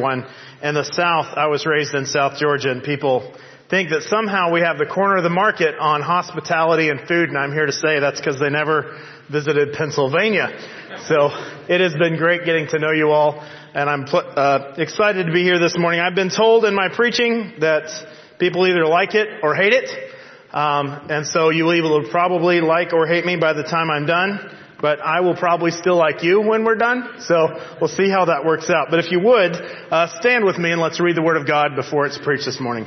One. In the South, I was raised in South Georgia, and people think that somehow we have the corner of the market on hospitality and food, and I'm here to say that's because they never visited Pennsylvania. So it has been great getting to know you all, and I'm excited to be here this morning. I've been told in my preaching that people either like it or hate it, and so you will probably like or hate me by the time I'm done. But I will probably still like you when we're done. So we'll see how that works out. But if you would, stand with me and let's read the Word of God before it's preached this morning.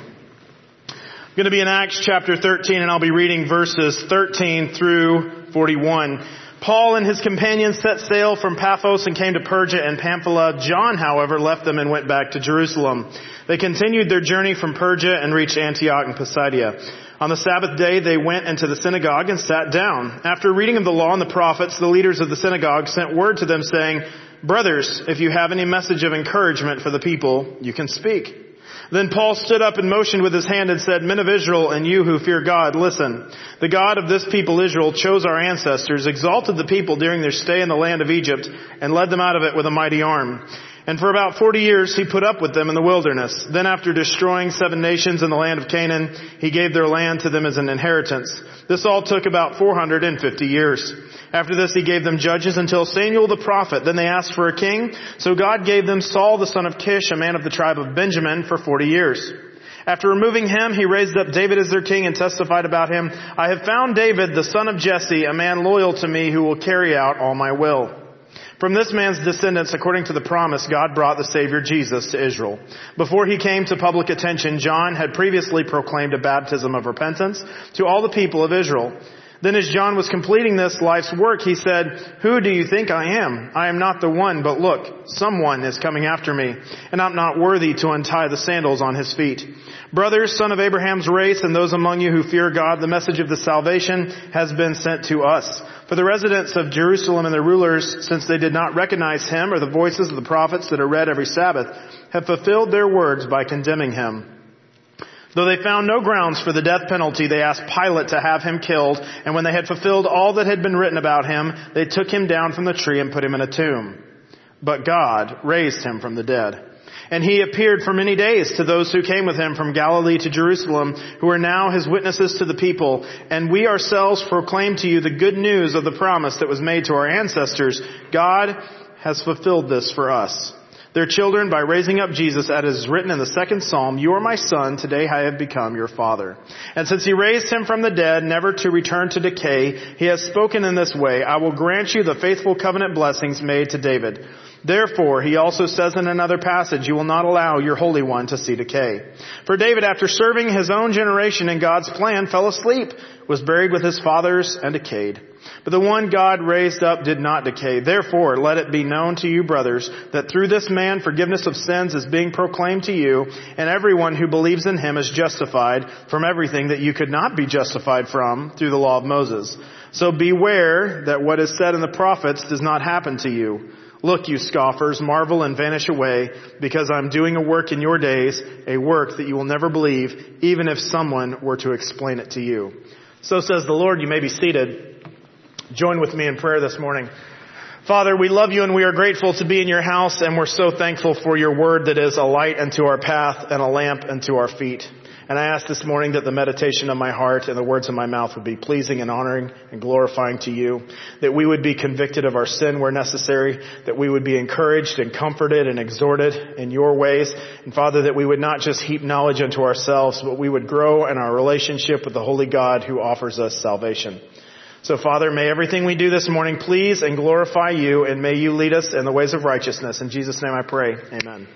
I'm going to be in Acts chapter 13, and I'll be reading verses 13 through 41. Paul and his companions set sail from Paphos and came to Perga and Pamphylia. John, however, left them and went back to Jerusalem. They continued their journey from Perga and reached Antioch and Pisidia. On the Sabbath day, they went into the synagogue and sat down. After reading of the law and the prophets, the leaders of the synagogue sent word to them saying, "Brothers, if you have any message of encouragement for the people, you can speak." Then Paul stood up and motioned with his hand and said, "Men of Israel, and you who fear God, listen. The God of this people Israel chose our ancestors, exalted the people during their stay in the land of Egypt, and led them out of it with a mighty arm. And for about 40 years he put up with them in the wilderness. Then after destroying 7 nations in the land of Canaan, he gave their land to them as an inheritance. This all took about 450 years. After this he gave them judges until Samuel the prophet. Then they asked for a king. So God gave them Saul the son of Kish, a man of the tribe of Benjamin, for 40 years. After removing him, he raised up David as their king and testified about him, 'I have found David, the son of Jesse, a man loyal to me who will carry out all my will.' From this man's descendants, according to the promise, God brought the Savior Jesus to Israel. Before he came to public attention, John had previously proclaimed a baptism of repentance to all the people of Israel. Then as John was completing this life's work, he said, 'Who do you think I am? I am not the one, but look, someone is coming after me, and I'm not worthy to untie the sandals on his feet. Brothers, son of Abraham's race, and those among you who fear God, the message of the salvation has been sent to us. For the residents of Jerusalem and the rulers, since they did not recognize him or the voices of the prophets that are read every Sabbath, have fulfilled their words by condemning him. Though they found no grounds for the death penalty, they asked Pilate to have him killed, and when they had fulfilled all that had been written about him, they took him down from the tree and put him in a tomb. But God raised him from the dead. And he appeared for many days to those who came with him from Galilee to Jerusalem, who are now his witnesses to the people. And we ourselves proclaim to you the good news of the promise that was made to our ancestors. God has fulfilled this for us, their children, by raising up Jesus, as is written in the 2nd Psalm, 'You are my son, today I have become your father.' And since he raised him from the dead, never to return to decay, he has spoken in this way, 'I will grant you the faithful covenant blessings made to David.' Therefore, he also says in another passage, 'You will not allow your Holy One to see decay.' For David, after serving his own generation in God's plan, fell asleep, was buried with his fathers, and decayed. But the one God raised up did not decay. Therefore, let it be known to you, brothers, that through this man forgiveness of sins is being proclaimed to you, and everyone who believes in him is justified from everything that you could not be justified from through the law of Moses. So beware that what is said in the prophets does not happen to you. Look, you scoffers, marvel and vanish away, because I'm doing a work in your days, a work that you will never believe, even if someone were to explain it to you." So says the Lord. You may be seated. Join with me in prayer this morning. Father, we love you and we are grateful to be in your house, and we're so thankful for your word that is a light unto our path and a lamp unto our feet. And I ask this morning that the meditation of my heart and the words of my mouth would be pleasing and honoring and glorifying to you, that we would be convicted of our sin where necessary, that we would be encouraged and comforted and exhorted in your ways, and Father, that we would not just heap knowledge unto ourselves, but we would grow in our relationship with the Holy God who offers us salvation. So Father, may everything we do this morning please and glorify you, and may you lead us in the ways of righteousness. In Jesus' name I pray. Amen.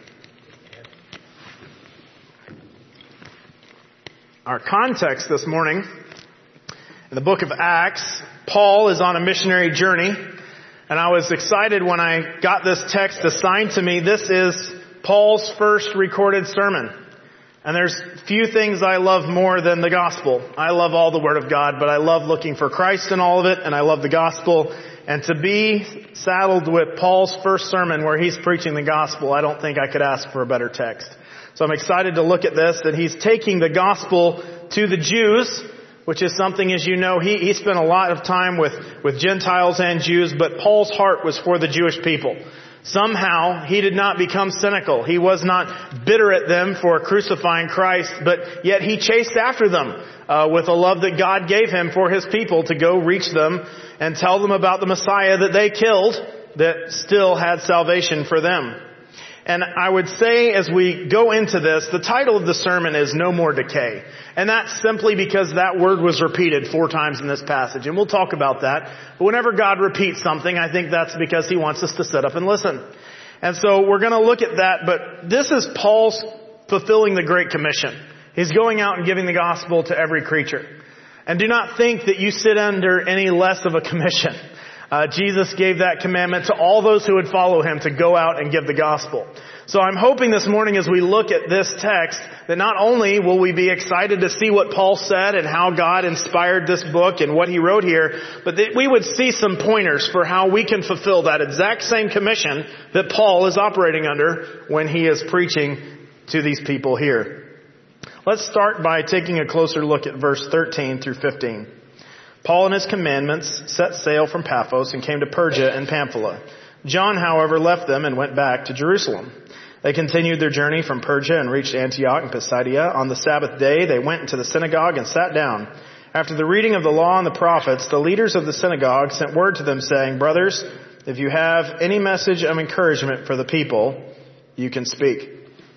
Our context this morning, in the book of Acts, Paul is on a missionary journey, and I was excited when I got this text assigned to me. This is Paul's first recorded sermon. And there's few things I love more than the gospel. I love all the Word of God, but I love looking for Christ in all of it, and I love the gospel. And to be saddled with Paul's first sermon where he's preaching the gospel, I don't think I could ask for a better text. So I'm excited to look at this, that he's taking the gospel to the Jews, which is something, as you know, he spent a lot of time with Gentiles and Jews, but Paul's heart was for the Jewish people. Somehow, he did not become cynical. He was not bitter at them for crucifying Christ, but yet he chased after them with a love that God gave him for his people to go reach them and tell them about the Messiah that they killed that still had salvation for them. And I would say as we go into this, the title of the sermon is No More Decay. And that's simply because that word was repeated 4 times in this passage. And we'll talk about that. But whenever God repeats something, I think that's because he wants us to sit up and listen. And so we're going to look at that. But this is Paul's fulfilling the Great Commission. He's going out and giving the gospel to every creature. And do not think that you sit under any less of a commission. Jesus gave that commandment to all those who would follow him to go out and give the gospel. So I'm hoping this morning as we look at this text that not only will we be excited to see what Paul said and how God inspired this book and what he wrote here, but that we would see some pointers for how we can fulfill that exact same commission that Paul is operating under when he is preaching to these people here. Let's start by taking a closer look at verse 13 through 15. Paul and his commandments set sail from Paphos and came to Perga and Pamphylia. John, however, left them and went back to Jerusalem. They continued their journey from Perga and reached Antioch and Pisidia. On the Sabbath day, they went into the synagogue and sat down. After the reading of the law and the prophets, the leaders of the synagogue sent word to them saying, "Brothers, if you have any message of encouragement for the people, you can speak."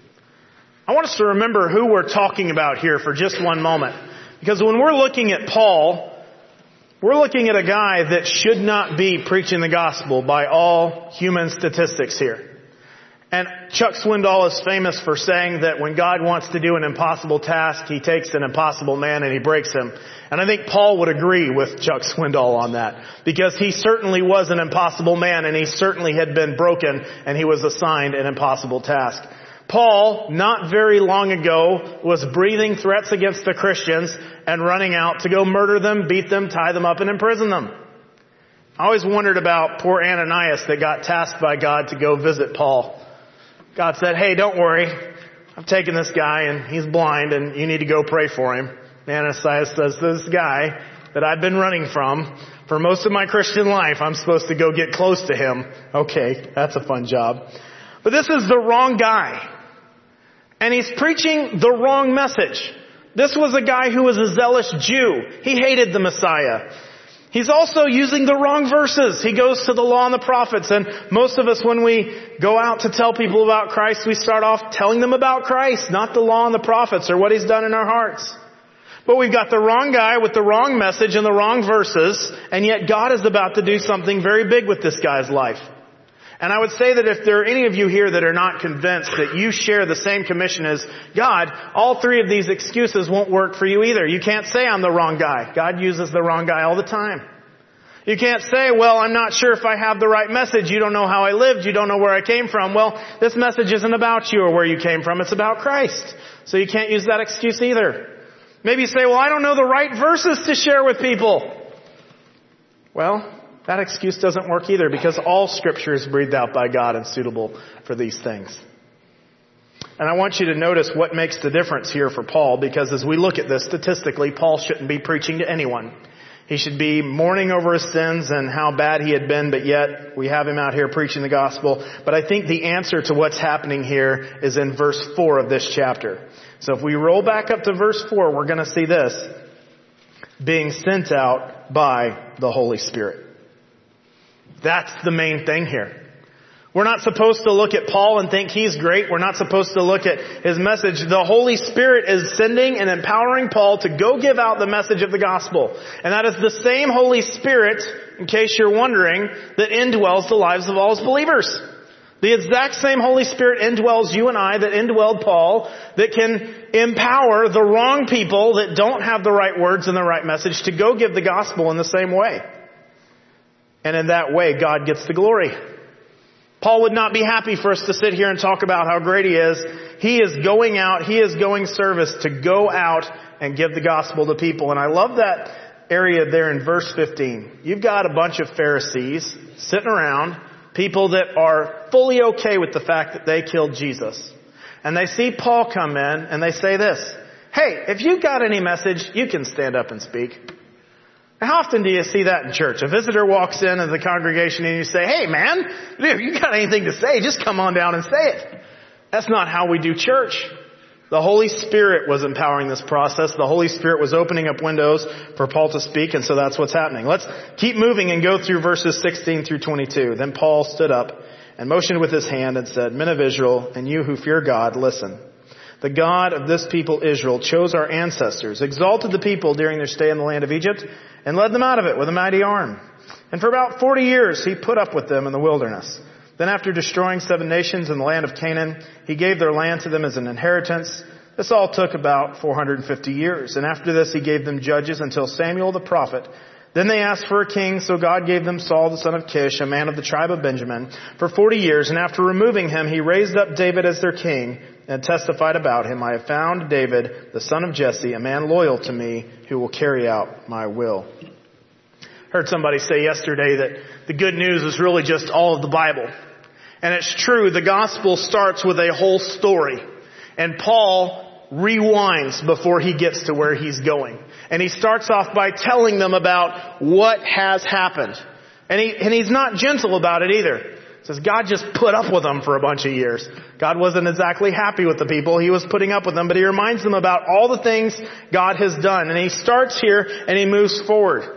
I want us to remember who we're talking about here for just one moment. Because when we're looking at Paul, we're looking at a guy that should not be preaching the gospel by all human statistics here. And Chuck Swindoll is famous for saying that when God wants to do an impossible task, he takes an impossible man and he breaks him. And I think Paul would agree with Chuck Swindoll on that. Because he certainly was an impossible man and he certainly had been broken and he was assigned an impossible task. Paul, not very long ago, was breathing threats against the Christians and running out to go murder them, beat them, tie them up, and imprison them. I always wondered about poor Ananias that got tasked by God to go visit Paul. God said, "Hey, don't worry. I've taken this guy and he's blind and you need to go pray for him." Ananias says, "This guy that I've been running from for most of my Christian life, I'm supposed to go get close to him." Okay, that's a fun job. But this is the wrong guy. And he's preaching the wrong message. This was a guy who was a zealous Jew. He hated the Messiah. He's also using the wrong verses. He goes to the law and the prophets. And most of us, when we go out to tell people about Christ, we start off telling them about Christ, not the law and the prophets or what he's done in our hearts. But we've got the wrong guy with the wrong message and the wrong verses. And yet God is about to do something very big with this guy's life. And I would say that if there are any of you here that are not convinced that you share the same commission as God, all 3 of these excuses won't work for you either. You can't say I'm the wrong guy. God uses the wrong guy all the time. You can't say, well, I'm not sure if I have the right message. You don't know how I lived. You don't know where I came from. Well, this message isn't about you or where you came from. It's about Christ. So you can't use that excuse either. Maybe you say, well, I don't know the right verses to share with people. Well, that excuse doesn't work either because all Scripture is breathed out by God and suitable for these things. And I want you to notice what makes the difference here for Paul, because as we look at this statistically, Paul shouldn't be preaching to anyone. He should be mourning over his sins and how bad he had been, but yet we have him out here preaching the gospel. But I think the answer to what's happening here is in verse 4 of this chapter. So if we roll back up to verse 4, we're going to see this: being sent out by the Holy Spirit. That's the main thing here. We're not supposed to look at Paul and think he's great. We're not supposed to look at his message. The Holy Spirit is sending and empowering Paul to go give out the message of the gospel. And that is the same Holy Spirit, in case you're wondering, that indwells the lives of all his believers. The exact same Holy Spirit indwells you and I, that indwelled Paul, that can empower the wrong people that don't have the right words and the right message to go give the gospel in the same way. And in that way, God gets the glory. Paul would not be happy for us to sit here and talk about how great he is. He is going out, he is going service to go out and give the gospel to people. And I love that area there in verse 15. You've got a bunch of Pharisees sitting around, people that are fully okay with the fact that they killed Jesus. And they see Paul come in and they say this: "Hey, if you've got any message, you can stand up and speak." How often do you see that in church? A visitor walks into the congregation and you say, hey man, if you got anything to say, just come on down and say it. That's not how we do church. The Holy Spirit was empowering this process. The Holy Spirit was opening up windows for Paul to speak, and so that's what's happening. Let's keep moving and go through verses 16 through 22. Then Paul stood up and motioned with his hand and said, Men of Israel, and you who fear God, listen. The God of this people Israel chose our ancestors, exalted the people during their stay in the land of Egypt, and led them out of it with a mighty arm. And for about 40 years he put up with them in the wilderness. Then after destroying 7 nations in the land of Canaan, he gave their land to them as an inheritance. This all took about 450 years. And after this he gave them judges until Samuel the prophet. Then they asked for a king, so God gave them Saul the son of Kish, a man of the tribe of Benjamin, for 40 years. And after removing him, he raised up David as their king and testified about him, I have found David, the son of Jesse, a man loyal to me who will carry out my will. Heard somebody say yesterday that the good news is really just all of the Bible. And it's true, the gospel starts with a whole story. And Paul rewinds before he gets to where he's going. And he starts off by telling them about what has happened. And he's not gentle about it either. He says God just put up with them for a bunch of years. God wasn't exactly happy with the people. He was putting up with them, but he reminds them about all the things God has done. And he starts here and he moves forward.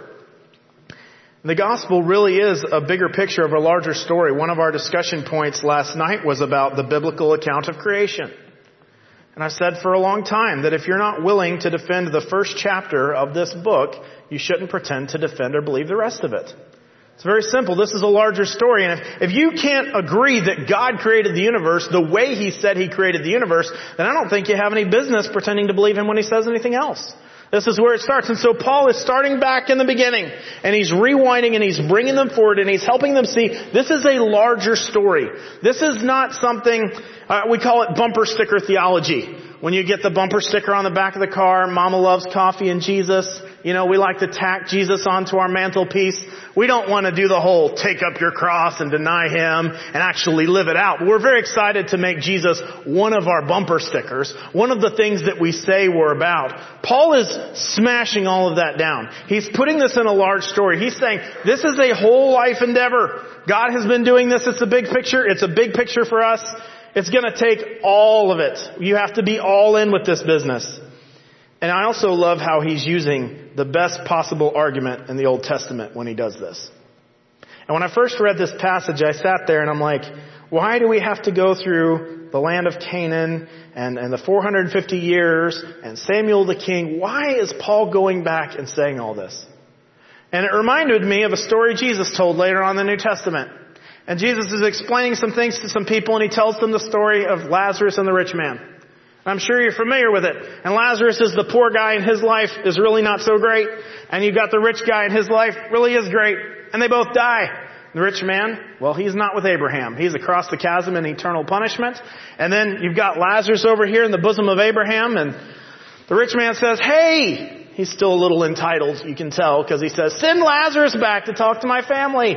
The gospel really is a bigger picture of a larger story. One of our discussion points last night was about the biblical account of creation. And I've said for a long time that if you're not willing to defend the first chapter of this book, you shouldn't pretend to defend or believe the rest of it. It's very simple. This is a larger story. And if you can't agree that God created the universe the way he said he created the universe, then I don't think you have any business pretending to believe him when he says anything else. This is where it starts. And so Paul is starting back in the beginning, and he's rewinding and he's bringing them forward and he's helping them see this is a larger story. This is not something, we call it bumper sticker theology. When you get the bumper sticker on the back of the car, Mama loves coffee and Jesus. You know, we like to tack Jesus onto our mantelpiece. We don't want to do the whole take up your cross and deny him and actually live it out. But we're very excited to make Jesus one of our bumper stickers, one of the things that we say we're about. Paul is smashing all of that down. He's putting this in a large story. He's saying this is a whole life endeavor. God has been doing this. It's a big picture. It's a big picture for us. It's going to take all of it. You have to be all in with this business. And I also love how he's using the best possible argument in the Old Testament when he does this. And when I first read this passage, I sat there and I'm like, why do we have to go through the land of Canaan and the 450 years and Samuel the king? Why is Paul going back and saying all this? And it reminded me of a story Jesus told later on in the New Testament. And Jesus is explaining some things to some people, and he tells them the story of Lazarus and the rich man. I'm sure you're familiar with it. And Lazarus is the poor guy, and his life is really not so great. And you've got the rich guy, and his life really is great. And they both die. The rich man, well, he's not with Abraham. He's across the chasm in eternal punishment. And then you've got Lazarus over here in the bosom of Abraham, and the rich man says, hey, he's still a little entitled, you can tell, because he says, send Lazarus back to talk to my family.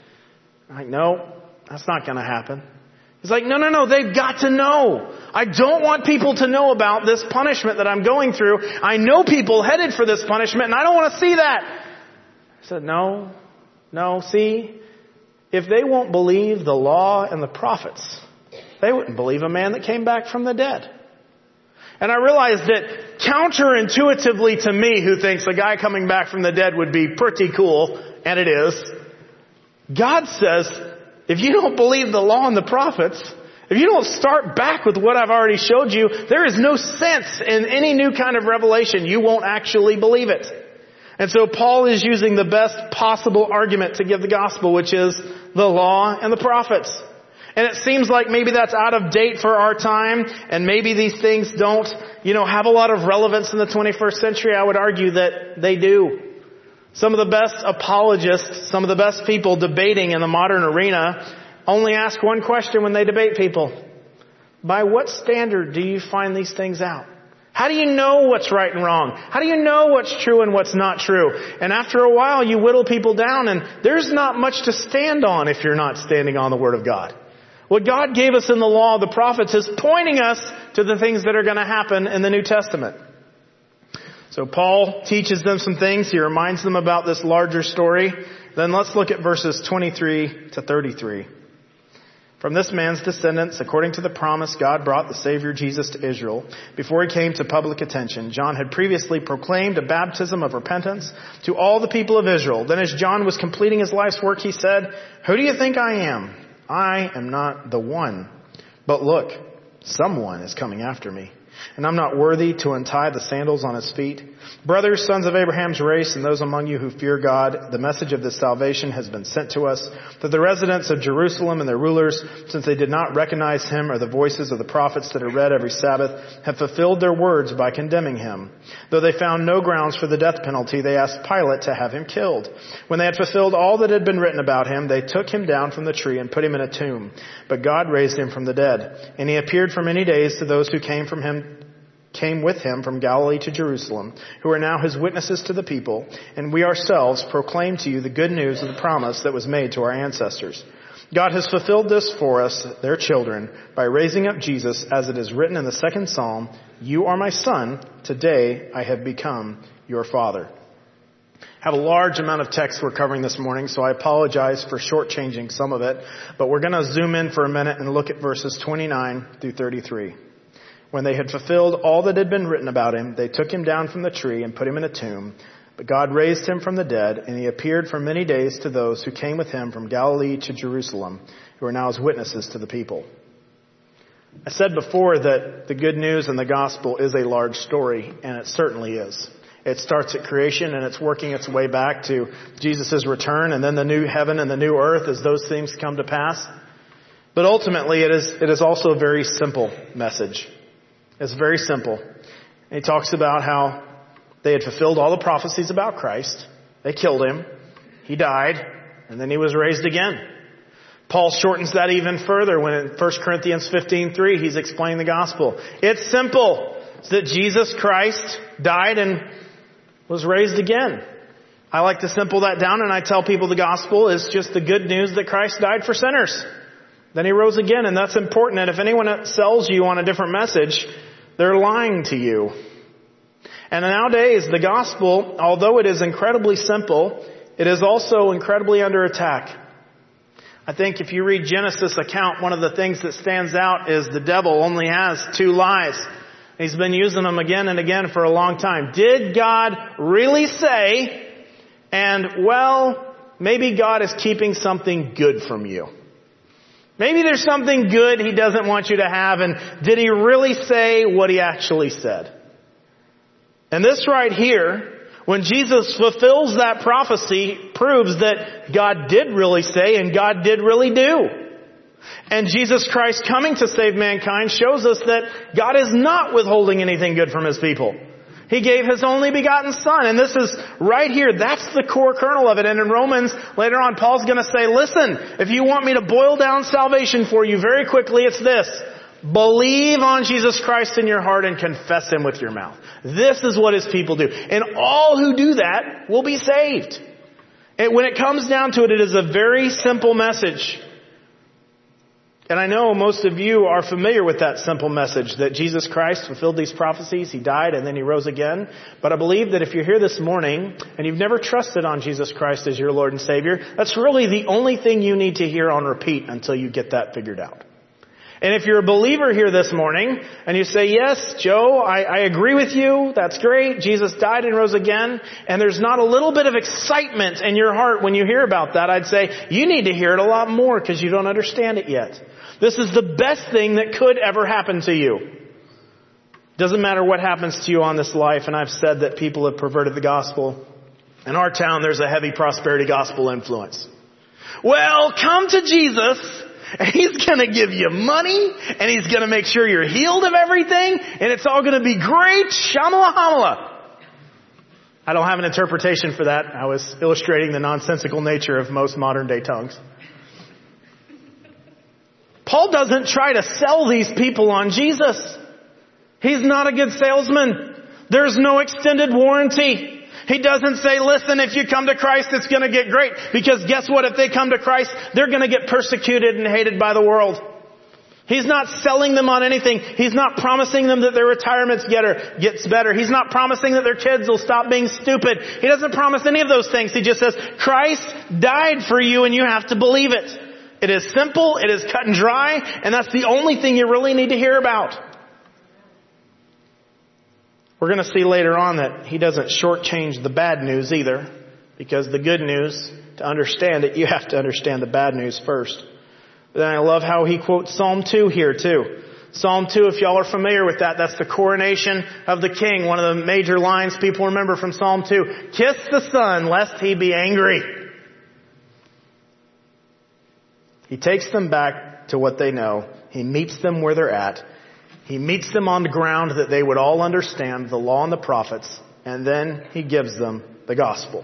I'm like, no, that's not going to happen. He's like, no, they've got to know. I don't want people to know about this punishment that I'm going through. I know people headed for this punishment, and I don't want to see that. I said, no, see, if they won't believe the law and the prophets, they wouldn't believe a man that came back from the dead. And I realized that counterintuitively to me, who thinks a guy coming back from the dead would be pretty cool, and it is, God says, if you don't believe the law and the prophets, if you don't start back with what I've already showed you, there is no sense in any new kind of revelation. You won't actually believe it. And so Paul is using the best possible argument to give the gospel, which is the law and the prophets. And it seems like maybe that's out of date for our time, and maybe these things don't, have a lot of relevance in the 21st century. I would argue that they do. Some of the best apologists, some of the best people debating in the modern arena only ask one question when they debate people. By what standard do you find these things out? How do you know what's right and wrong? How do you know what's true and what's not true? And after a while, you whittle people down, and there's not much to stand on if you're not standing on the Word of God. What God gave us in the law of the prophets is pointing us to the things that are going to happen in the New Testament. So Paul teaches them some things. He reminds them about this larger story. Then let's look at verses 23 to 33. From this man's descendants, according to the promise, God brought the Savior Jesus to Israel. Before he came to public attention, John had previously proclaimed a baptism of repentance to all the people of Israel. Then as John was completing his life's work, he said, "Who do you think I am? I am not the one. But look, someone is coming after me, and I'm not worthy to untie the sandals on his feet. Brothers, sons of Abraham's race, and those among you who fear God, the message of this salvation has been sent to us, that the residents of Jerusalem and their rulers, since they did not recognize him or the voices of the prophets that are read every Sabbath, have fulfilled their words by condemning him. Though they found no grounds for the death penalty, they asked Pilate to have him killed. When they had fulfilled all that had been written about him, they took him down from the tree and put him in a tomb. But God raised him from the dead, and he appeared for many days to those who came with him from Galilee to Jerusalem, who are now his witnesses to the people, and we ourselves proclaim to you the good news of the promise that was made to our ancestors. God has fulfilled this for us, their children, by raising up Jesus, as it is written in the second Psalm, 'You are my son, today I have become your father.'" I have a large amount of text we're covering this morning, so I apologize for shortchanging some of it, but we're going to zoom in for a minute and look at verses 29 through 33. When they had fulfilled all that had been written about him, they took him down from the tree and put him in a tomb. But God raised him from the dead, and he appeared for many days to those who came with him from Galilee to Jerusalem, who are now his witnesses to the people. I said before that the good news and the gospel is a large story, and it certainly is. It starts at creation, and it's working its way back to Jesus' return, and then the new heaven and the new earth as those things come to pass. But ultimately, it is also a very simple message. It's very simple. And he talks about how they had fulfilled all the prophecies about Christ. They killed him. He died. And then he was raised again. Paul shortens that even further when in 1 Corinthians 15:3 he's explaining the gospel. It's simple. It's that Jesus Christ died and was raised again. I like to simple that down, and I tell people the gospel is just the good news that Christ died for sinners. Then he rose again, and that's important. And if anyone sells you on a different message, they're lying to you. And nowadays, the gospel, although it is incredibly simple, it is also incredibly under attack. I think if you read Genesis account, one of the things that stands out is the devil only has 2 lies. He's been using them again and again for a long time. Did God really say? And, well, maybe God is keeping something good from you. Maybe there's something good he doesn't want you to have, and did he really say what he actually said? And this right here, when Jesus fulfills that prophecy, proves that God did really say and God did really do. And Jesus Christ coming to save mankind shows us that God is not withholding anything good from his people. He gave his only begotten Son. And this is right here. That's the core kernel of it. And in Romans, later on, Paul's going to say, listen, if you want me to boil down salvation for you very quickly, it's this. Believe on Jesus Christ in your heart and confess him with your mouth. This is what his people do. And all who do that will be saved. And when it comes down to it, it is a very simple message. And I know most of you are familiar with that simple message that Jesus Christ fulfilled these prophecies. He died and then he rose again. But I believe that if you're here this morning and you've never trusted on Jesus Christ as your Lord and Savior, that's really the only thing you need to hear on repeat until you get that figured out. And if you're a believer here this morning and you say, yes, Joe, I agree with you. That's great. Jesus died and rose again. And there's not a little bit of excitement in your heart when you hear about that. I'd say you need to hear it a lot more because you don't understand it yet. This is the best thing that could ever happen to you. Doesn't matter what happens to you on this life. And I've said that people have perverted the gospel. In our town, there's a heavy prosperity gospel influence. Well, come to Jesus. And he's going to give you money, and he's going to make sure you're healed of everything, and it's all going to be great. Shamala hamala. I don't have an interpretation for that. I was illustrating the nonsensical nature of most modern day tongues. Paul doesn't try to sell these people on Jesus. He's not a good salesman. There's no extended warranty. He doesn't say, listen, if you come to Christ, it's going to get great. Because guess what? If they come to Christ, they're going to get persecuted and hated by the world. He's not selling them on anything. He's not promising them that their retirement gets better. He's not promising that their kids will stop being stupid. He doesn't promise any of those things. He just says, Christ died for you and you have to believe it. It is simple, it is cut and dry, and that's the only thing you really need to hear about. We're going to see later on that he doesn't shortchange the bad news either, because the good news, to understand it, you have to understand the bad news first. Then I love how he quotes Psalm 2 here too. Psalm 2, if y'all are familiar with that, that's the coronation of the king. One of the major lines people remember from Psalm 2. Kiss the Son, lest he be angry. He takes them back to what they know. He meets them where they're at. He meets them on the ground that they would all understand, the law and the prophets. And then he gives them the gospel.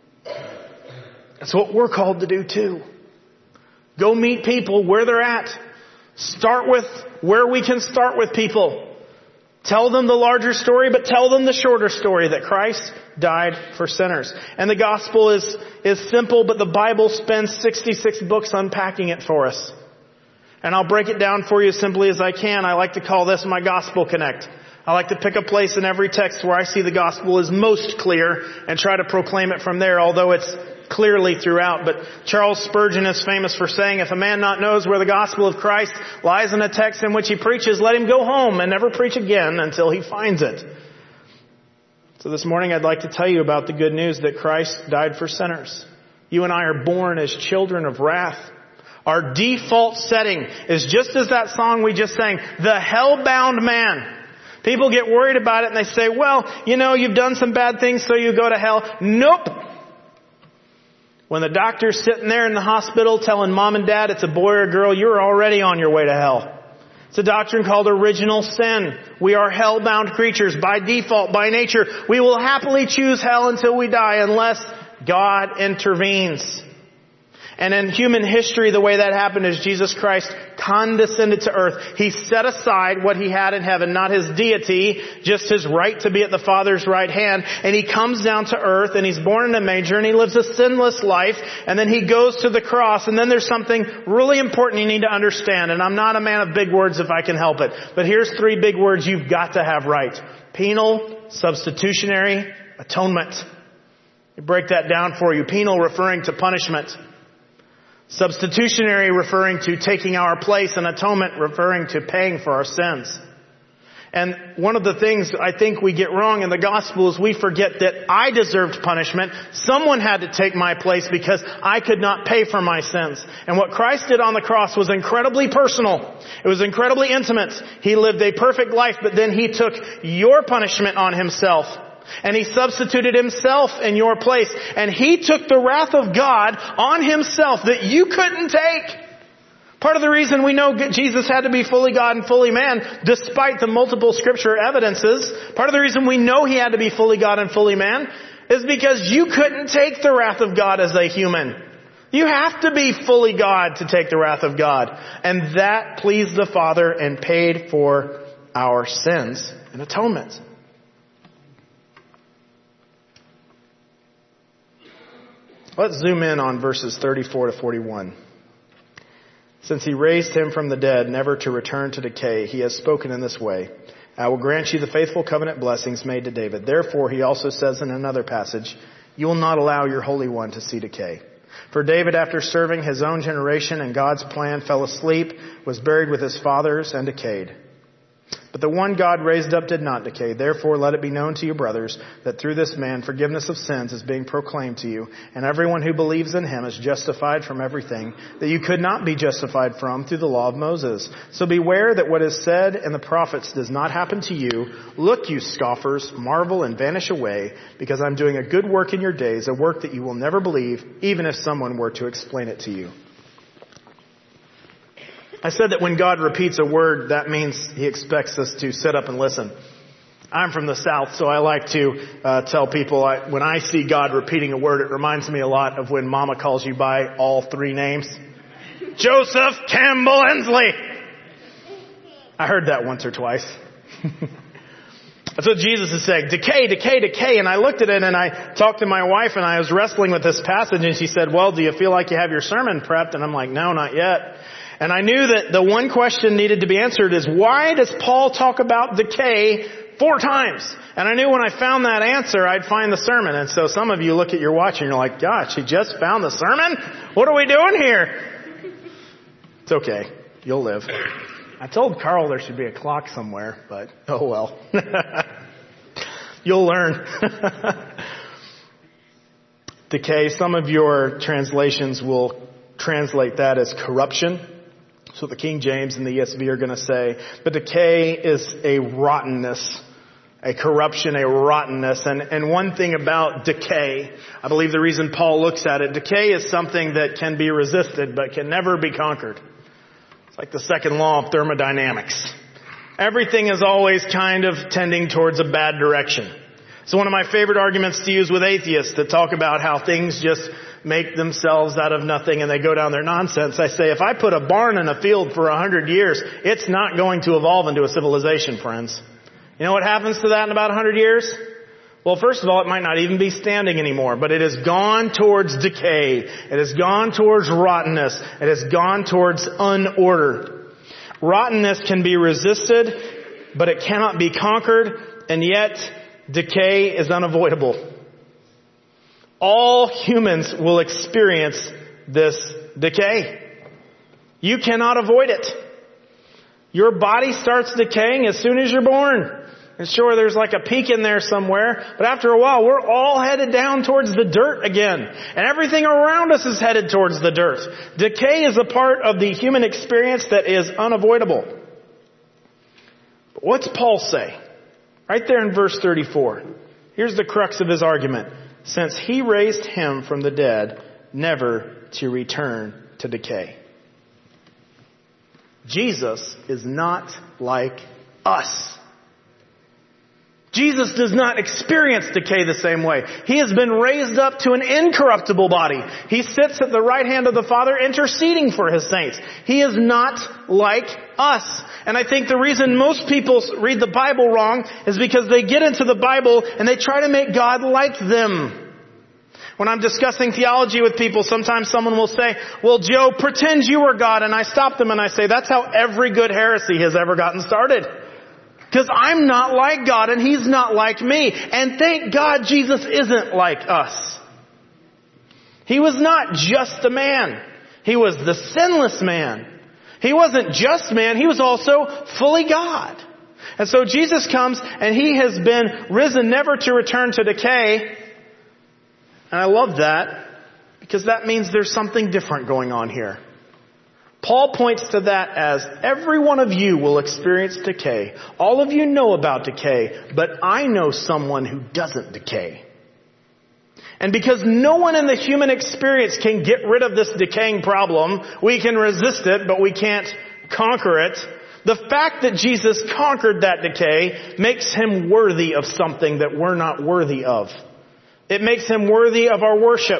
That's what we're called to do too. Go meet people where they're at. Start with where we can start with people. Tell them the larger story, but tell them the shorter story that Christ died for sinners. And the gospel is simple, but the Bible spends 66 books unpacking it for us. And I'll break it down for you as simply as I can. I like to call this my Gospel Connect. I like to pick a place in every text where I see the gospel is most clear and try to proclaim it from there, although it's clearly throughout. But Charles Spurgeon is famous for saying, if a man not knows where the gospel of Christ lies in a text in which he preaches, let him go home and never preach again until he finds it. So this morning I'd like to tell you about the good news that Christ died for sinners. You and I are born as children of wrath. Our default setting is just as that song we just sang, the hell-bound man. People get worried about it and they say, well, you've done some bad things so you go to hell. Nope. When the doctor's sitting there in the hospital telling mom and dad it's a boy or a girl, you're already on your way to hell. It's a doctrine called original sin. We are hell-bound creatures by default, by nature. We will happily choose hell until we die unless God intervenes. And in human history, the way that happened is Jesus Christ condescended to earth. He set aside what he had in heaven, not his deity, just his right to be at the Father's right hand. And he comes down to earth and he's born in a manger and he lives a sinless life. And then he goes to the cross. And then there's something really important you need to understand. And I'm not a man of big words if I can help it. But here's 3 big words you've got to have right. Penal, substitutionary, atonement. Let me break that down for you. Penal referring to punishment. Substitutionary referring to taking our place, and atonement referring to paying for our sins. And one of the things I think we get wrong in the gospel is we forget that I deserved punishment. Someone had to take my place because I could not pay for my sins. And what Christ did on the cross was incredibly personal. It was incredibly intimate. He lived a perfect life, but then he took your punishment on himself. And he substituted himself in your place. And he took the wrath of God on himself that you couldn't take. Part of the reason we know Jesus had to be fully God and fully man, despite the multiple scripture evidences, part of the reason we know he had to be fully God and fully man is because you couldn't take the wrath of God as a human. You have to be fully God to take the wrath of God. And that pleased the Father and paid for our sins in atonement. Let's zoom in on verses 34 to 41. Since he raised him from the dead, never to return to decay, he has spoken in this way. I will grant you the faithful covenant blessings made to David. Therefore, he also says in another passage, you will not allow your Holy One to see decay. For David, after serving his own generation and God's plan, fell asleep, was buried with his fathers, and decayed. But the one God raised up did not decay. Therefore, let it be known to you, brothers, that through this man forgiveness of sins is being proclaimed to you, and everyone who believes in him is justified from everything that you could not be justified from through the law of Moses. So beware that what is said in the prophets does not happen to you. Look, you scoffers, marvel and vanish away, because I'm doing a good work in your days, a work that you will never believe, even if someone were to explain it to you. I said that when God repeats a word, that means he expects us to sit up and listen. I'm from the South, so I like to tell people when I see God repeating a word, it reminds me a lot of when Mama calls you by all 3 names. Joseph Campbell Hensley. I heard that once or twice. That's what Jesus is saying. Decay, decay, decay. And I looked at it and I talked to my wife and I was wrestling with this passage and she said, well, do you feel like you have your sermon prepped? And I'm like, no, not yet. And I knew that the one question needed to be answered is, why does Paul talk about decay 4 times? And I knew when I found that answer, I'd find the sermon. And so some of you look at your watch and you're like, gosh, he just found the sermon? What are we doing here? It's okay. You'll live. I told Carl there should be a clock somewhere, but oh well. You'll learn. Decay, some of your translations will translate that as corruption. So the King James and the ESV are going to say, but decay is a rottenness, a corruption, a rottenness. And one thing about decay, I believe the reason Paul looks at it, decay is something that can be resisted but can never be conquered. It's like the second law of thermodynamics. Everything is always kind of tending towards a bad direction. So one of my favorite arguments to use with atheists that talk about how things just make themselves out of nothing and they go down their nonsense. I say, if I put a barn in a field for 100 years, it's not going to evolve into a civilization, friends. You know what happens to that in about 100 years? Well, first of all, it might not even be standing anymore, but it has gone towards decay. It has gone towards rottenness. It has gone towards unorder. Rottenness can be resisted, but it cannot be conquered, and yet decay is unavoidable. All humans will experience this decay. You cannot avoid it. Your body starts decaying as soon as you're born. And sure, there's like a peak in there somewhere, but after a while, we're all headed down towards the dirt again. And everything around us is headed towards the dirt. Decay is a part of the human experience that is unavoidable. But what's Paul say? Right there in verse 34. Here's the crux of his argument. Since he raised him from the dead, never to return to decay. Jesus is not like us. Jesus does not experience decay the same way. He has been raised up to an incorruptible body. He sits at the right hand of the Father interceding for His saints. He is not like us. And I think the reason most people read the Bible wrong is because they get into the Bible and they try to make God like them. When I'm discussing theology with people, sometimes someone will say, well, Joe, pretend you were God. And I stop them and I say, that's how every good heresy has ever gotten started. Because I'm not like God and He's not like me. And thank God Jesus isn't like us. He was not just a man. He was the sinless man. He wasn't just man. He was also fully God. And so Jesus comes and He has been risen never to return to decay. And I love that because that means there's something different going on here. Paul points to that as every one of you will experience decay. All of you know about decay, but I know someone who doesn't decay. And because no one in the human experience can get rid of this decaying problem, we can resist it, but we can't conquer it. The fact that Jesus conquered that decay makes Him worthy of something that we're not worthy of. It makes Him worthy of our worship.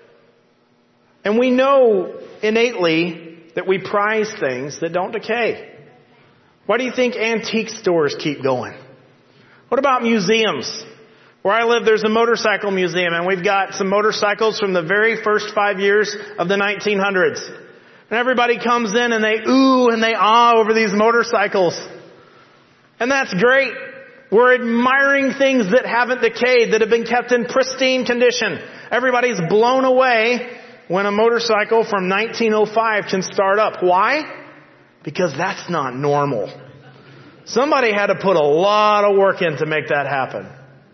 And we know innately that we prize things that don't decay. Why do you think antique stores keep going? What about museums? Where I live, there's a motorcycle museum, and we've got some motorcycles from the very first 5 years of the 1900s. And everybody comes in and they ooh and they ah over these motorcycles. And that's great. We're admiring things that haven't decayed, that have been kept in pristine condition. Everybody's blown away when a motorcycle from 1905 can start up. Why? Because that's not normal. Somebody had to put a lot of work in to make that happen.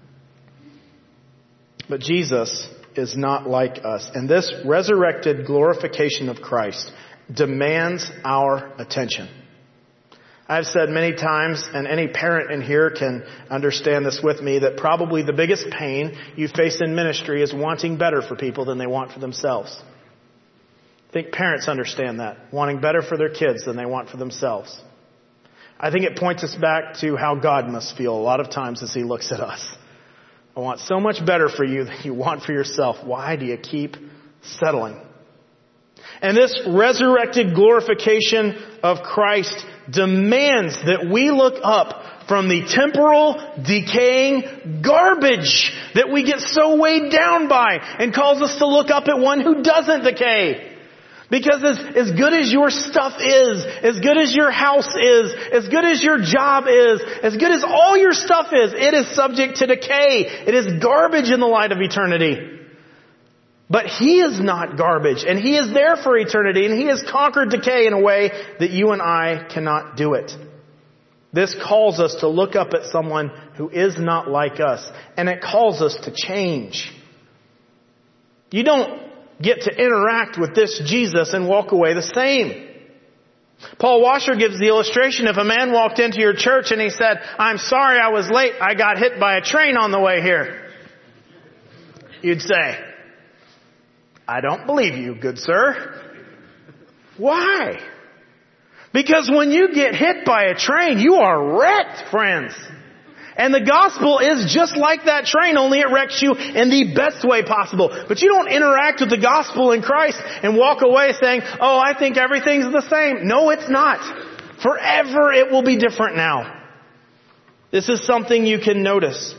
But Jesus is not like us. And this resurrected glorification of Christ demands our attention. I've said many times, and any parent in here can understand this with me, that probably the biggest pain you face in ministry is wanting better for people than they want for themselves. I think parents understand that, wanting better for their kids than they want for themselves. I think it points us back to how God must feel a lot of times as He looks at us. I want so much better for you than you want for yourself. Why do you keep settling? And this resurrected glorification of Christ demands that we look up from the temporal, decaying garbage that we get so weighed down by and calls us to look up at one who doesn't decay. Because as good as your stuff is, as good as your house is, as good as your job is, as good as all your stuff is, it is subject to decay. It is garbage in the light of eternity. But He is not garbage, and He is there for eternity, and He has conquered decay in a way that you and I cannot do it. This calls us to look up at someone who is not like us, and it calls us to change. You don't get to interact with this Jesus and walk away the same. Paul Washer gives the illustration. If a man walked into your church and he said, "I'm sorry I was late. I got hit by a train on the way here," you'd say, "I don't believe you, good sir." Why? Because when you get hit by a train, you are wrecked, friends. And the gospel is just like that train, only it wrecks you in the best way possible. But you don't interact with the gospel in Christ and walk away saying, "Oh, I think everything's the same." No, it's not. Forever it will be different now. This is something you can notice.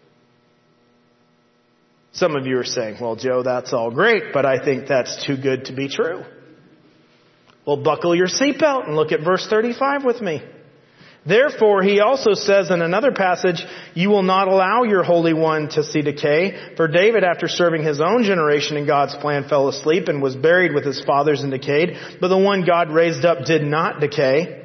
Some of you are saying, "Well, Joe, that's all great, but I think that's too good to be true." Well, buckle your seatbelt and look at verse 35 with me. Therefore, he also says in another passage, "You will not allow your Holy One to see decay. For David, after serving his own generation in God's plan, fell asleep and was buried with his fathers and decayed. But the one God raised up did not decay."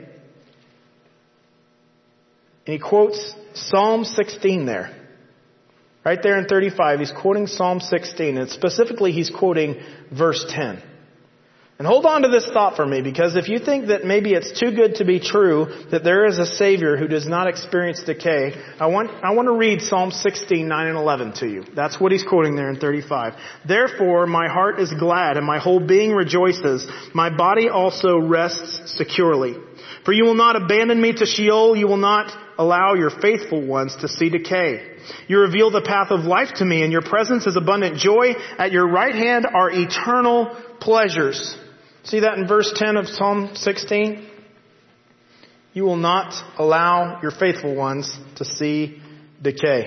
And he quotes Psalm 16 there. Right there in 35, he's quoting Psalm 16. And specifically, he's quoting verse 10. And hold on to this thought for me, because if you think that maybe it's too good to be true that there is a Savior who does not experience decay, I want to read Psalm 16, 9 and 11 to you. That's what he's quoting there in 35. "Therefore my heart is glad and my whole being rejoices. My body also rests securely. For you will not abandon me to Sheol. You will not allow your faithful ones to see decay. You reveal the path of life to me. In your presence is abundant joy. At your right hand are eternal pleasures." See that in verse 10 of Psalm 16? You will not allow your faithful ones to see decay.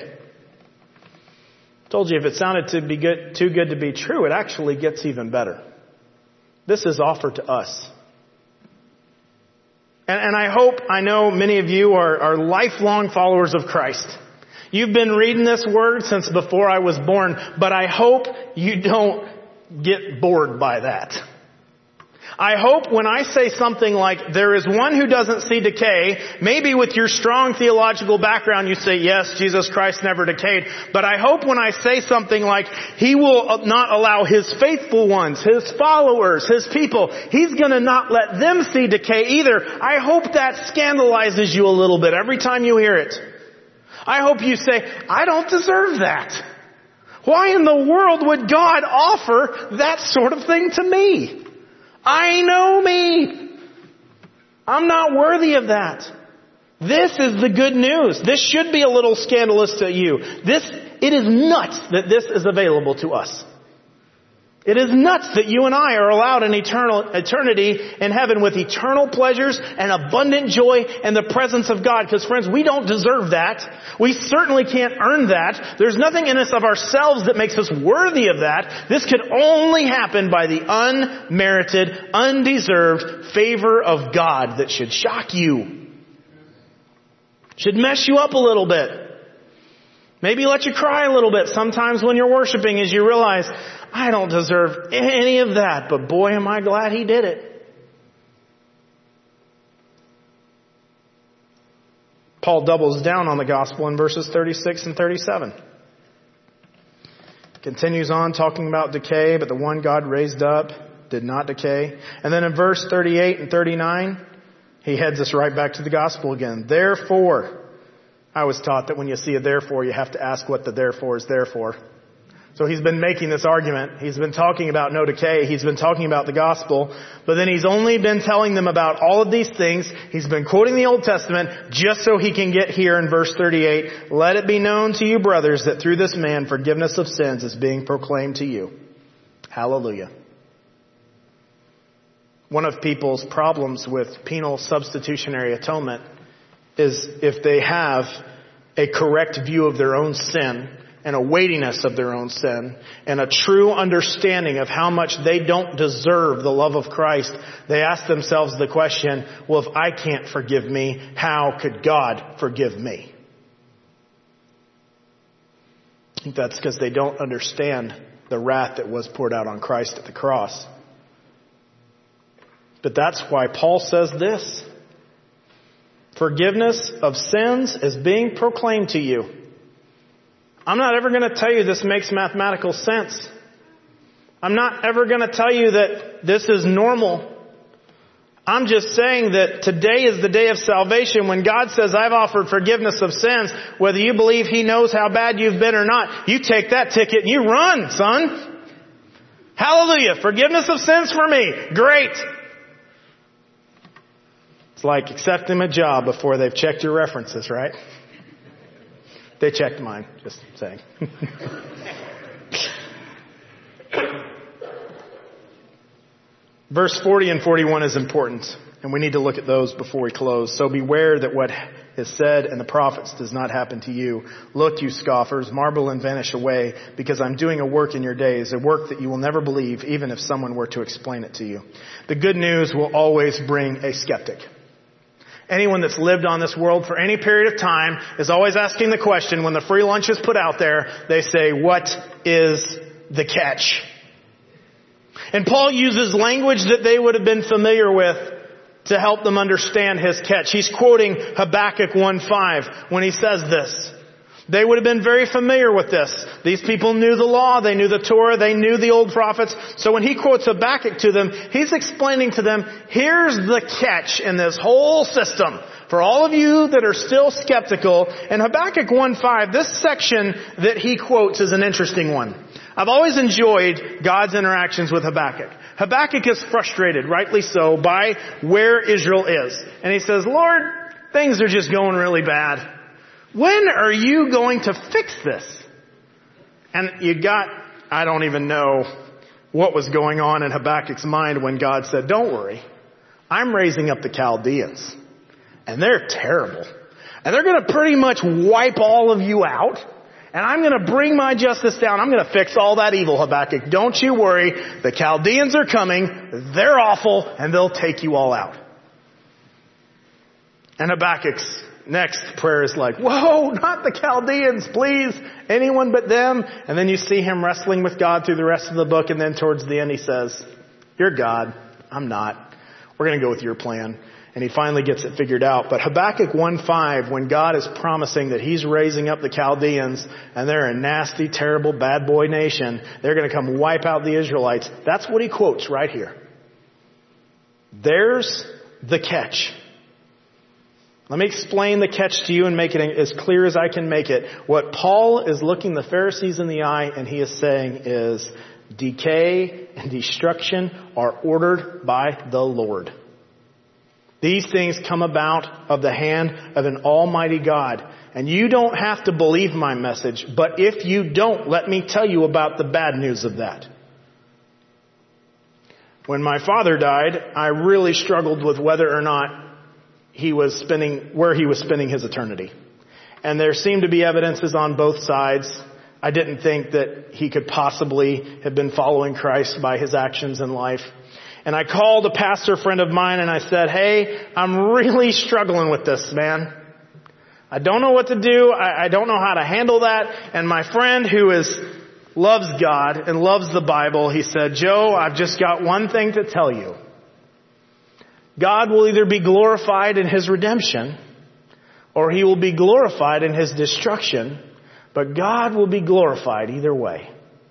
I told you if it sounded too good to be true, it actually gets even better. This is offered to us. And I know many of you are lifelong followers of Christ. You've been reading this word since before I was born, but I hope you don't get bored by that. I hope when I say something like, "There is one who doesn't see decay," maybe with your strong theological background you say, "Yes, Jesus Christ never decayed." But I hope when I say something like, "He will not allow His faithful ones, His followers, His people, He's going to not let them see decay either," I hope that scandalizes you a little bit every time you hear it. I hope you say, "I don't deserve that. Why in the world would God offer that sort of thing to me? I know me. I'm not worthy of that." This is the good news. This should be a little scandalous to you. It is nuts that this is available to us. It is nuts that you and I are allowed an eternity in heaven with eternal pleasures and abundant joy and the presence of God. Because friends, we don't deserve that. We certainly can't earn that. There's nothing in us of ourselves that makes us worthy of that. This could only happen by the unmerited, undeserved favor of God that should shock you. Should mess you up a little bit. Maybe let you cry a little bit sometimes when you're worshiping as you realize, "I don't deserve any of that, but boy, am I glad He did it." Paul doubles down on the gospel in verses 36 and 37. Continues on talking about decay, but the one God raised up did not decay. And then in verse 38 and 39, he heads us right back to the gospel again. "Therefore," I was taught that when you see a therefore, you have to ask what the therefore is there for. So he's been making this argument. He's been talking about no decay. He's been talking about the gospel. But then he's only been telling them about all of these things. He's been quoting the Old Testament just so he can get here in verse 38. "Let it be known to you, brothers, that through this man forgiveness of sins is being proclaimed to you." Hallelujah. One of people's problems with penal substitutionary atonement is if they have a correct view of their own sin and a weightiness of their own sin and a true understanding of how much they don't deserve the love of Christ, they ask themselves the question, well, if I can't forgive me, how could God forgive me? I think that's because they don't understand the wrath that was poured out on Christ at the cross. But that's why Paul says this. Forgiveness of sins is being proclaimed to you. I'm not ever going to tell you this makes mathematical sense. I'm not ever going to tell you that this is normal. I'm just saying that today is the day of salvation when God says, I've offered forgiveness of sins. Whether you believe He knows how bad you've been or not, you take that ticket and you run, son. Hallelujah. Forgiveness of sins for me. Great. It's like accepting a job before they've checked your references, right? They checked mine, just saying. Verse 40 and 41 is important, and we need to look at those before we close. So beware that what is said in the prophets does not happen to you. Look, you scoffers, marvel and vanish away, because I'm doing a work in your days, a work that you will never believe, even if someone were to explain it to you. The good news will always bring a skeptic. Anyone that's lived on this world for any period of time is always asking the question, when the free lunch is put out there, they say, what is the catch? And Paul uses language that they would have been familiar with to help them understand his catch. He's quoting Habakkuk 1:5 when he says this. They would have been very familiar with this. These people knew the law, they knew the Torah, they knew the old prophets. So when he quotes Habakkuk to them, he's explaining to them, here's the catch in this whole system. For all of you that are still skeptical, in Habakkuk 1:5, this section that he quotes is an interesting one. I've always enjoyed God's interactions with Habakkuk. Habakkuk is frustrated, rightly so, by where Israel is. And he says, Lord, things are just going really bad. When are you going to fix this? And I don't even know what was going on in Habakkuk's mind when God said, don't worry, I'm raising up the Chaldeans. And they're terrible. And they're going to pretty much wipe all of you out. And I'm going to bring my justice down. I'm going to fix all that evil, Habakkuk. Don't you worry. The Chaldeans are coming. They're awful. And they'll take you all out. And Habakkuk's next prayer is like, whoa, not the Chaldeans, please. Anyone but them. And then you see him wrestling with God through the rest of the book. And then towards the end he says, you're God. I'm not. We're going to go with your plan. And he finally gets it figured out. But Habakkuk 1:5, when God is promising that He's raising up the Chaldeans, and they're a nasty, terrible, bad boy nation, they're going to come wipe out the Israelites. That's what he quotes right here. There's the catch. Let me explain the catch to you and make it as clear as I can make it. What Paul is looking the Pharisees in the eye and he is saying is, decay and destruction are ordered by the Lord. These things come about of the hand of an almighty God. And you don't have to believe my message, but if you don't, let me tell you about the bad news of that. When my father died, I really struggled with whether or not where he was spending his eternity. And there seemed to be evidences on both sides. I didn't think that he could possibly have been following Christ by his actions in life. And I called a pastor friend of mine and I said, hey, I'm really struggling with this, man. I don't know what to do. I don't know how to handle that. And my friend who loves God and loves the Bible, he said, Joe, I've just got one thing to tell you. God will either be glorified in His redemption or He will be glorified in His destruction, but God will be glorified either way.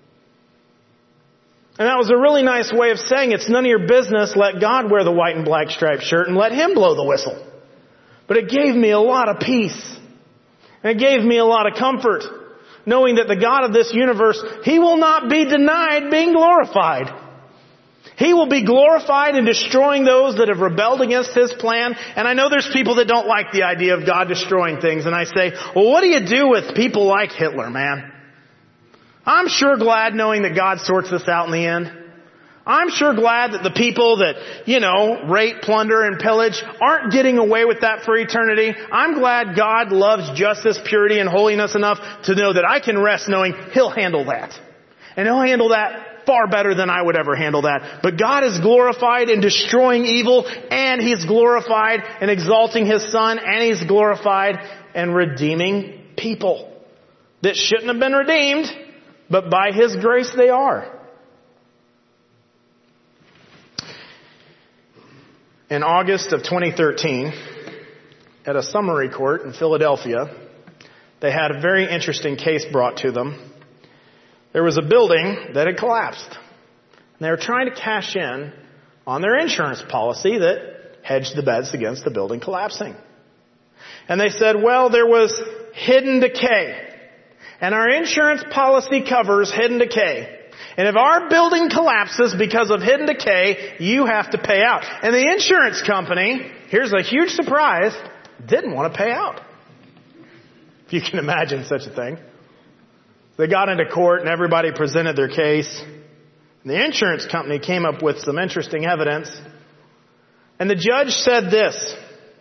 And that was a really nice way of saying it's none of your business. Let God wear the white and black striped shirt and let Him blow the whistle. But it gave me a lot of peace. And it gave me a lot of comfort, knowing that the God of this universe, He will not be denied being glorified. He will be glorified in destroying those that have rebelled against His plan. And I know there's people that don't like the idea of God destroying things. And I say, well, what do you do with people like Hitler, man? I'm sure glad knowing that God sorts this out in the end. I'm sure glad that the people that, rape, plunder, and pillage aren't getting away with that for eternity. I'm glad God loves justice, purity, and holiness enough to know that I can rest knowing He'll handle that. And He'll handle that far better than I would ever handle that. But God is glorified in destroying evil, and He's glorified in exalting His Son, and He's glorified in redeeming people that shouldn't have been redeemed, but by His grace they are. In August of 2013, at a summary court in Philadelphia, they had a very interesting case brought to them. There was a building that had collapsed. And they were trying to cash in on their insurance policy that hedged the bets against the building collapsing. And they said, well, there was hidden decay. And our insurance policy covers hidden decay. And if our building collapses because of hidden decay, you have to pay out. And the insurance company, here's a huge surprise, didn't want to pay out. If you can imagine such a thing. They got into court and everybody presented their case. And the insurance company came up with some interesting evidence. And the judge said this: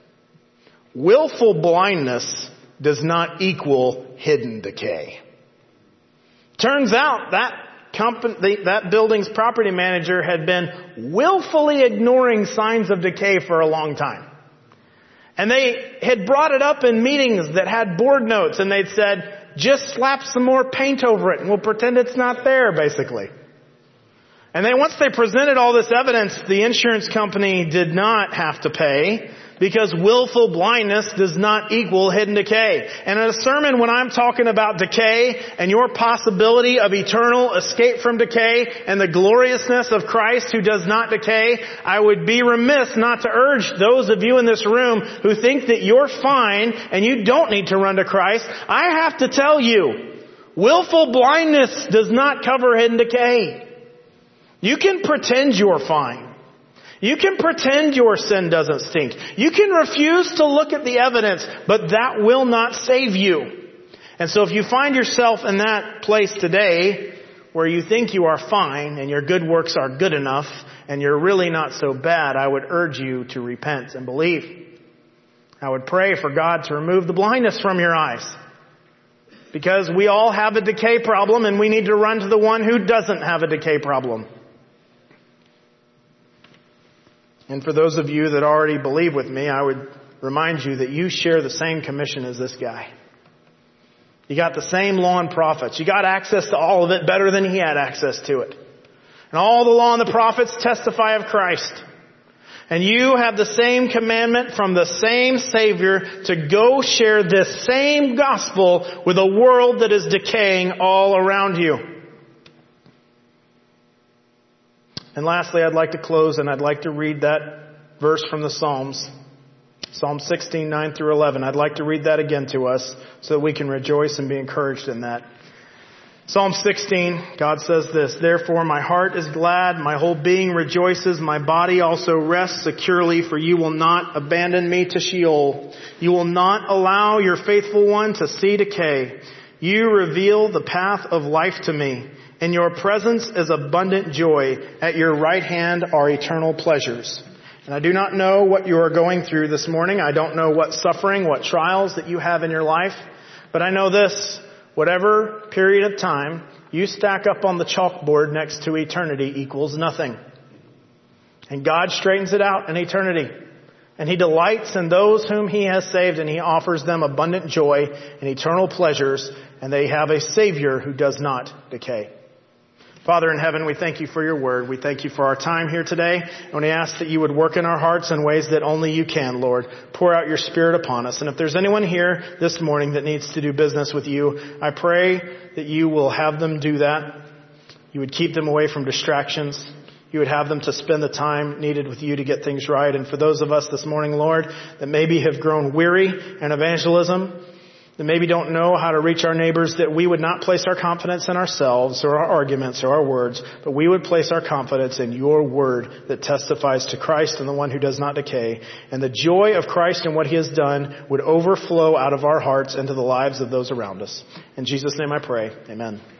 willful blindness does not equal hidden decay. Turns out that building's property manager had been willfully ignoring signs of decay for a long time. And they had brought it up in meetings that had board notes, and they'd said, just slap some more paint over it and we'll pretend it's not there, basically. And then once they presented all this evidence, the insurance company did not have to pay, because willful blindness does not equal hidden decay. And in a sermon, when I'm talking about decay and your possibility of eternal escape from decay and the gloriousness of Christ who does not decay, I would be remiss not to urge those of you in this room who think that you're fine and you don't need to run to Christ. I have to tell you, willful blindness does not cover hidden decay. You can pretend you're fine. You can pretend your sin doesn't stink. You can refuse to look at the evidence, but that will not save you. And so if you find yourself in that place today where you think you are fine and your good works are good enough and you're really not so bad, I would urge you to repent and believe. I would pray for God to remove the blindness from your eyes, because we all have a decay problem and we need to run to the one who doesn't have a decay problem. And for those of you that already believe with me, I would remind you that you share the same commission as this guy. You got the same law and prophets. You got access to all of it better than he had access to it. And all the law and the prophets testify of Christ. And you have the same commandment from the same Savior to go share this same gospel with a world that is decaying all around you. And lastly, I'd like to close and I'd like to read that verse from the Psalms. Psalm 16, 9 through 11. I'd like to read that again to us so that we can rejoice and be encouraged in that. Psalm 16, God says this: therefore my heart is glad, my whole being rejoices, my body also rests securely, for you will not abandon me to Sheol. You will not allow your faithful one to see decay. You reveal the path of life to me. In your presence is abundant joy. At your right hand are eternal pleasures. And I do not know what you are going through this morning. I don't know what suffering, what trials that you have in your life. But I know this: whatever period of time you stack up on the chalkboard next to eternity equals nothing. And God straightens it out in eternity. And He delights in those whom He has saved, and He offers them abundant joy and eternal pleasures, and they have a Savior who does not decay. Father in heaven, we thank you for your word. We thank you for our time here today. And we ask that you would work in our hearts in ways that only you can, Lord. Pour out your Spirit upon us. And if there's anyone here this morning that needs to do business with you, I pray that you will have them do that. You would keep them away from distractions. You would have them to spend the time needed with you to get things right. And for those of us this morning, Lord, that maybe have grown weary in evangelism, that maybe don't know how to reach our neighbors, that we would not place our confidence in ourselves or our arguments or our words, but we would place our confidence in your word that testifies to Christ and the one who does not decay. And the joy of Christ and what he has done would overflow out of our hearts into the lives of those around us. In Jesus' name I pray. Amen.